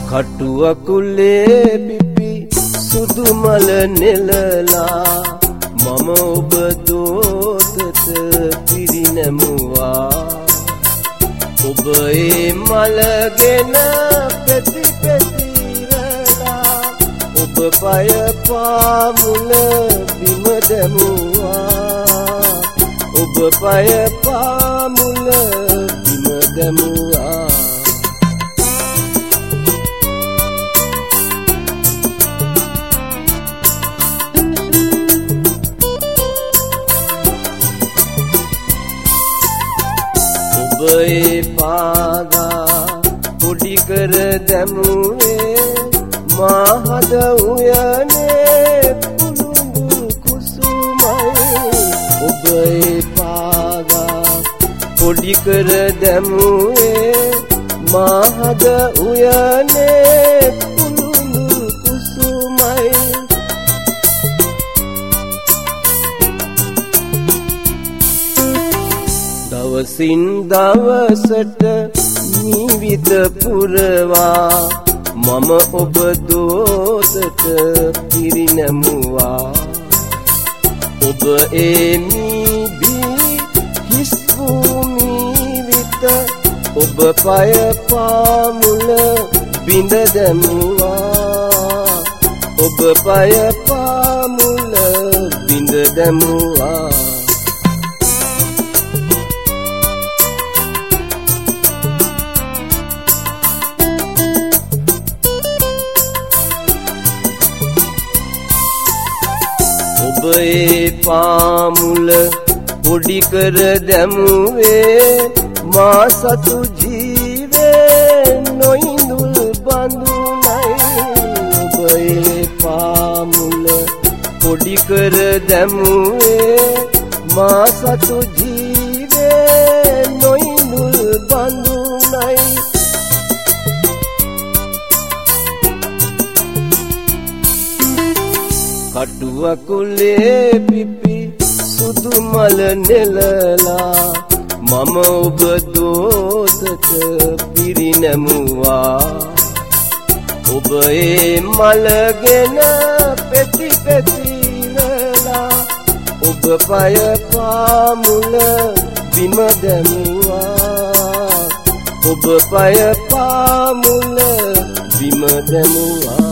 කටුවකුලේ පිපි සුදු මල නෙලලා මම ඔබ දෝතට පිරිනැමුවා. ඔබ ඒ මලගෙන පෙති පෙතිරලා ඔබ පය පාමුල බිම දැමුවා. ඔබ පය පාමුල බිම දැමුවා. ඔබ ඒ පාදා පොඩි කර දැමුවේ මා හද උයනේ පුළුඳු කුසුමයි. ඔබ ඒ පාදා පොඩි කර දැමුවේ මා හද උයනේ පුළුඳු කුසුමයි. දවසින් දවසට නිවිත පුරවා මම ඔබ දෝතට පිරිනැමුවා. ඔබ ඒ මීබී හිස් භූමි විත ඔබ පය පාමුල බිඳ දැමුවා. ඔබ පය පාමුල බිඳ දැමුවා. ඔබ ඒ පාමුල පොඩි කර දැමුවේ මා සතු ජීවේ නොඉඳුල් බඳුනයි. ඔබ ඒ පාමුල පොඩි කර දැමුවේ මා සතු ජීවේ නොඉඳුල් බඳුනයි. කටුවකුලේ පිපි සුදු මල නෙලලා මම ඔබ දෝතට පිරිනැමුවා. ඔබ ඒ මලගෙන පෙති පෙතිරලා ඔබ පය පාමුල බිම දැමුවා. ඔබ පය පාමුල බිම දැමුවා.